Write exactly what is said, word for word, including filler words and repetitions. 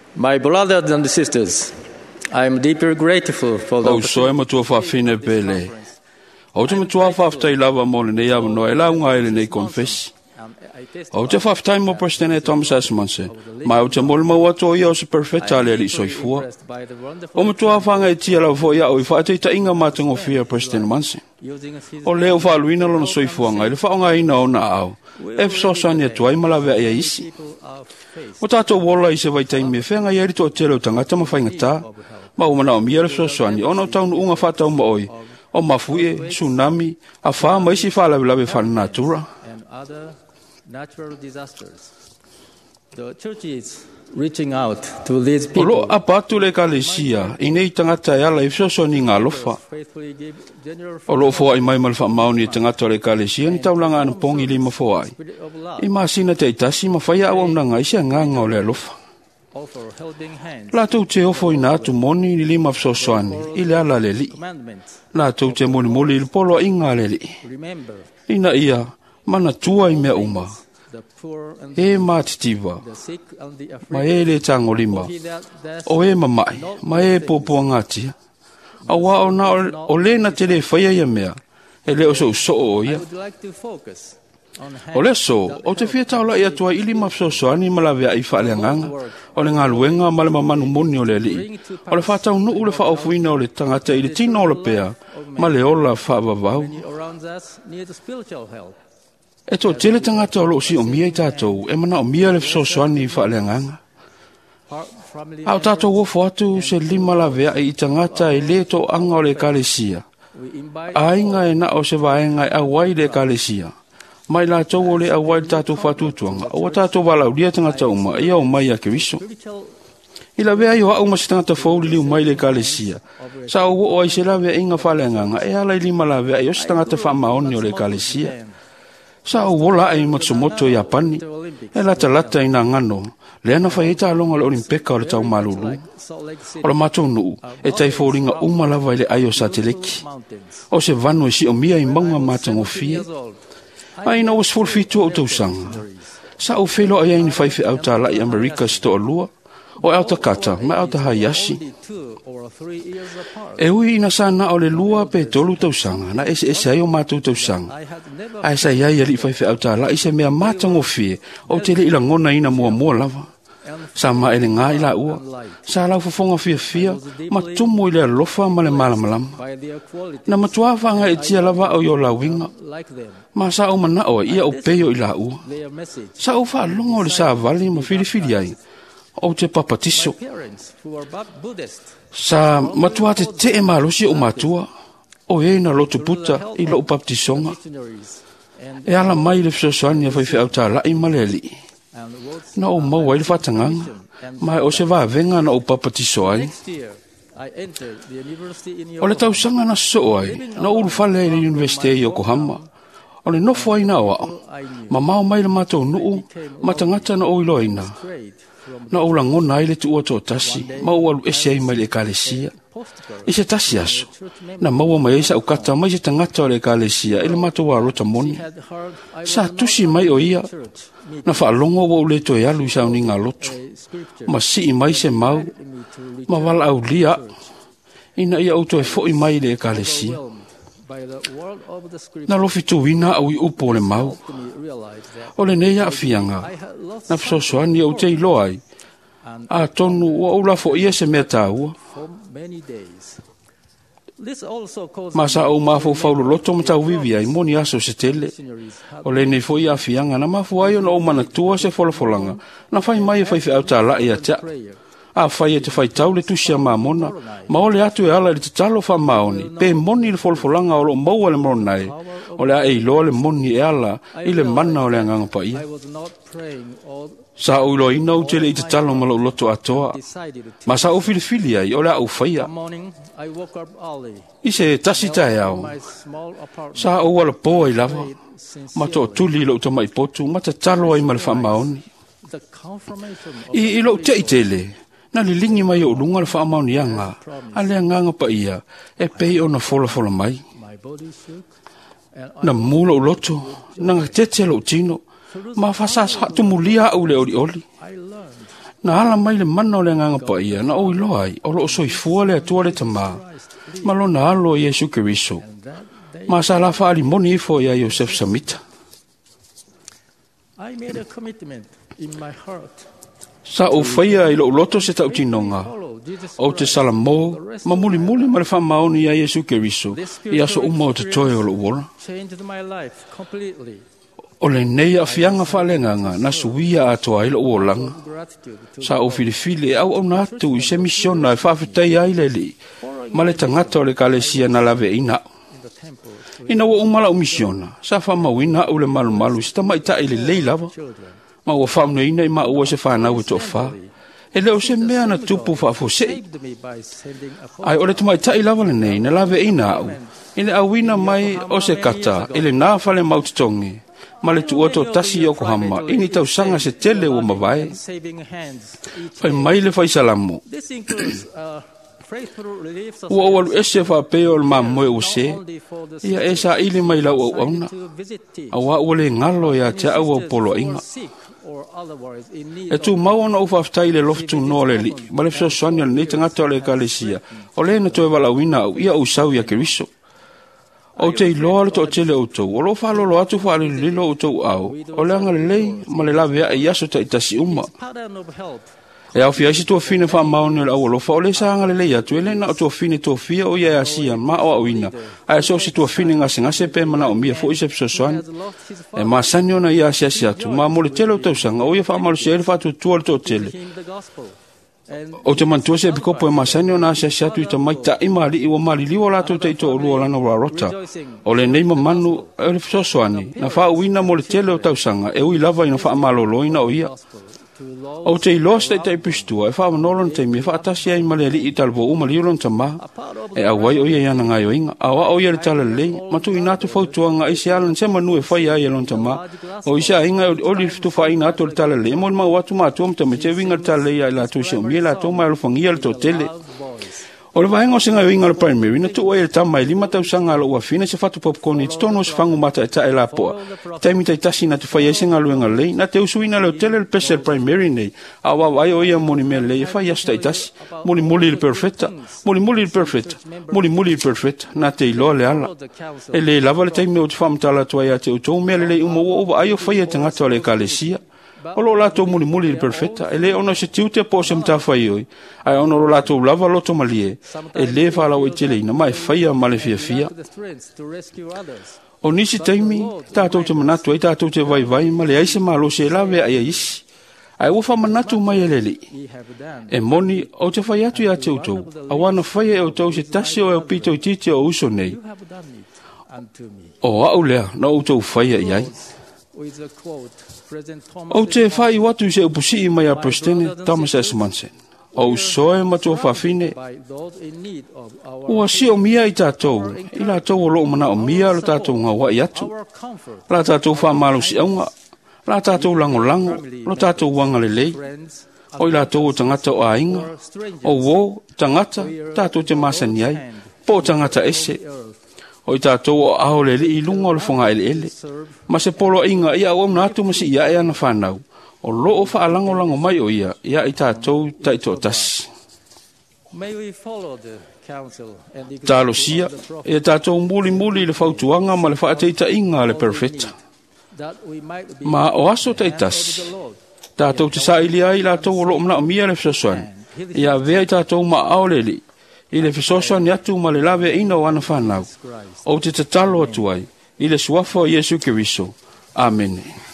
My brothers and sisters, I am deeply grateful for the O soe matua whawhine pele. O te matua whawhtai lava mole nei awa noe la unga ele nei confess. O te whawhtai mo President Thomas Asmanse, mai o te mole maua to ia o se perfecta le li soifua. O matua whanga e tia lau fo ia o i whaatei ta inga matango fia President Manse. O leo whaaluina lona soifua ngai le whaonga ina o na au. E fsosani e tuai malawe ia isi. O tātou wola i se vaitai me whenga i erito o te reo tangata ma whaingata. Ma o mana o mia le fsosani, o nau taunu unga whatau ma oi. O mafuie, tsunami, a wha ma isi wha lawe lawe whana natura. Natural disasters. The church is reaching out to these people. Olo apatu le kalesia, inei tangata e ala i fsosoni ngā lofa. Olo fo ai mai malfa mauni e tangata le kalesia, ni taulanga ana pongi lima fo ai. I masina te itasi, ma whaia awa unanga isi a nganga o le lofa. La tau te ofo i nātu moni ni lima fsosoani, i le ala le li. La tau te moni moli il polo inga le li. Ina ia, mana tua i mea uma. E mātitiva, ma e le tango lima. O e mamai, ma e popua ngatia. A wa o na o le na te le whaia ia mea, e le o so so o ia. O le so, o te fia taula i atua ili mafsosoani malawea i whaaleanganga, o le ngā luenga ma le mamanu moni o le li. O le whatau nuu le whaofuina o le tangata i le tino o le pea, ma le ola whaavavau. E tō tele tangata o lo si o mia i tātou, e mana o mia le fsosoani i whaaleanganga. Au tātou wofo atu se lima lawea i tangata i le tō anga o le kalesia. Ainga e na o se vaenga e awai le kalesia. Mai la tau o le awai tātou whatutuanga, o tātou walau lia tangata uma, ia o mai a kiriso. I la wea i o au masi tangata whauri liu mai le kalesia. Sa o o ai se la wea inga whaaleanganga, e ala i lima la wea i o se tangata whamaoni o le kalesia. Sa o wola ai matsumoto i apani, e lata lata ina ngano, le ana whai eta alonga le olimpeka o le tau malulu. O la matou nuu, e tai whauringa umalawa i le ai o sa te leki. O se vanu e si o mia i maunga matango fie. Aina o sfulfitu o tausanga. Sa o whelo ai aini whaiwhi au tā lai Amerika sto o lua, o au takata, ma au ta hayashi. E hui ina sana o le lua pe tolu tausanga, na ese ese ai o mātou tausanga. Ai sa iai ali whaiwhi au tā lai se mea mātango fie, o te le ila ngona ina mua mua lava. Sa ma ele ngā ila ua, sa lau fafonga fia fia, ma tumu ile alofa ma le malamalama. Na matuawanga e tia lava o yo la winga. Ma sa o mana o ia o peyo ila ua. Sa o wha longo le sa vali ma fili fili ai, o te papatiso. Sa matua te te e malosi o matua, o e na lotu puta i lo papatisonga. E ala mai le fsosoani a whaiwhi au tā lai maleli. Na o maua i le whatanganga, mai o se vāvenga na o papatiso ai. O le tausanga na so ai, na uru whale i le University i Yokohama. O le nofo ai na oa, ma mau mai le matou nuu, matangata na o iloina. Na o langona ai le tu ua tō tasi, ma o alu ese ai mai le kalesia. I se tasi aso, na maua mai eisa ukata mai se tangata o le kalesia, i le matou a rota moni. Sa tusi mai o ia, na whaalongo wa ule to e alu i sauni ngā loto. Ma si i mai se mau, ma wala au lia, ina ia auto e fo i mai le kalesia. Na lofi tuina au i upo le mau. O le neia a fianga, na fsosoani au te iloai, a tonu wa ula fo ia se mea tāua. Ma sa au mafo faulo loto mta uvivi ai moni aso se tele. O le nei fo ia fianga na mafo ai ona o manatua se folafolanga, na fai mai e fai fi au tā lai a tea. A fai e te fai tau le tusia mamona, ma ole atu e ala le te talo fa maoni, pe moni le folfolanga o lo maua le moronai, o le a e ilo le moni e ala, i le mana o le anganga pa ia. Sa o ilo ina u tele i te talo ma lo loto atoa, ma sa o fili fili ai, o le a u faia. I se tasi tae au, sa o wala poa i lava, ma to tuli lo uta mai potu, ma te talo ai ma le fa maoni. I ilo te i tele, na li lingi mai o lunga le wha amauni anga, a lea nganga pa ia, e pei o na fola fola mai. Na mula o loto, na ngatete lo tino, ma fasas hatu mulia au le oli oli. Na ala mai le mana o le nganga pa ia, na o ilo ai, o lo soifua le atua le tama, ma lo na alo Yesu Keriso. Ma sa la fa ali moni ifo ia Joseph Samita. I made a commitment in my heart. Sa o faia ilo loto se tau tinonga. O te salamo, ma muli muli ma le fa maoni ia Yesu Keriso, ia so uma o te toe o lo uola. Changed my life completely. O le nei a fianga whalenganga na suia atoa ilo uolanga. Sa o filifili au au natu i se misiona e whawhitai aile li. Ma le tangata o le kalesia na lave ina. Ina wa umala o misiona. Sa whamawina au le malu malu si tamaita ile lei lava. Ma ua whamne ina i ma ua se whanau e toa wha. E leo se mea na tupu whafosei. Ai o le tamaita i lava le nei na lave ina au. Ile awina mai o se kata ile nā whale mautitongi. Ma le tuoto tasi o kohama, ini tau sanga se tele o mawai. Fai mai le fai salamu. Ua awalu ese wha peo le mamoe o se, ia e sa ili mai lau au auna. Awa ua le ngalo ia te au au polo inga. E tu mawana ufa aftai le loftu no le li, ma le fso soania le neita ngata o le kalesia, o le na toe walawina au ia usau ia Keriso. O te iloa le to tele o tau, o lo wha lolo atu wha le lilo o tau au, o le anga le lei, ma le lawe a iaso ta itasi uma. E au fia isi tua fine wha maone le au o lo wha o le sa anga le lei atu, e le na o tua fine tua fia o ia asia, ma o au ina, a e so si tua fine ngase ngase pe mana o mia fo ise pso soani. E ma sani ona ia asia asia atu, ma mo le tele o tau sanga, o ia wha malu se ele wha tu tua le to tele. O te mantua se pikopo e masani o nasa se atu i ta mai ta ima li iwa mali liwa lato te ito o lua lana wa rota. O le neima manu e le fisosoani, na wha uina mo le tele o tausanga, e ui lava ina wha malolo ina o ia. O te iloa sta i ta ipistua, e wha manolon te mi, e wha atasi ai male li i talvo uma liolon ta ma, e awai o ia iana ngai o inga, awa o ia le tala lei, matu i natu fautuanga i se alan se manu e whai ai elon ta ma, o isa inga o li fitu whai natu le tala lei, mo le mau atu matu om ta me te winga le tala lei ai la tu se o mie la tu mai alofangia le to tele. O le vaenga o singa winga le primary, na tu oe le tamai lima tau sanga alo ua fina se fatu popcorn i tono se fangu mata e ta e la poa. Taimi tai tasi na tu whai e singa luenga lei, na te usuina leo tele le pese le primary nei, a wawai o ia moni mea lei e whai asta i tasi, muli muli le perfecta, muli muli le perfecta, muli muli le perfecta, na te iloa le ala. E le lava le taimi o te whamtala tua ia te utou mea le lei umo ua ai o whai e te ngata o le kalesia. O lo lato muli muli le perfecta, e le ono se tiute po se mta whai oi, ai ono lo lato lava loto malie, e le whala o i tele ina mai whaia ma le fia fia. O nisi taimi, tātou te manatu ai tātou te vai vai, ma le aise ma lo se lawe ai aisi. Ai ufa manatu mai e leli. E moni, o te whai atu ia te utou, a wana whai e o tau se tasi o e pito i tite o uso nei. O au lea, na utou whai ai ai. O te whai watu se upusi i mai a Prestene, Thomas S. Manson. O soe matua whawhine. Ua si o mia i tātou, i la tau o loo mana o mia lo tātou ngā wai atu. La tātou whamalu si aunga, la tātou lango lango, lo tātou wanga le lei. O i la tau o tangata o ainga, o wo, tangata, tātou te masani ai, po tangata ese. O i tātou o aho le li i lunga o le whunga ele ele. Ma se polo inga ia o natu masi ia e ana whanau. O lo o wha alango lango mai o ia, ia i tātou taito tasi. Tālo sia, e tātou muli muli le whautuanga ma le whaateita inga le perfecta. Ma o aso taitasi. Tātou te saili ai la tau o lo mna o mia le fisosoan. Ia vea i tātou ma ao le li. I le fisosoan i atu ma le lawe ina o ana whanau. O te tatalo atu ai. I le suafa o Yesu Keriso. Amen.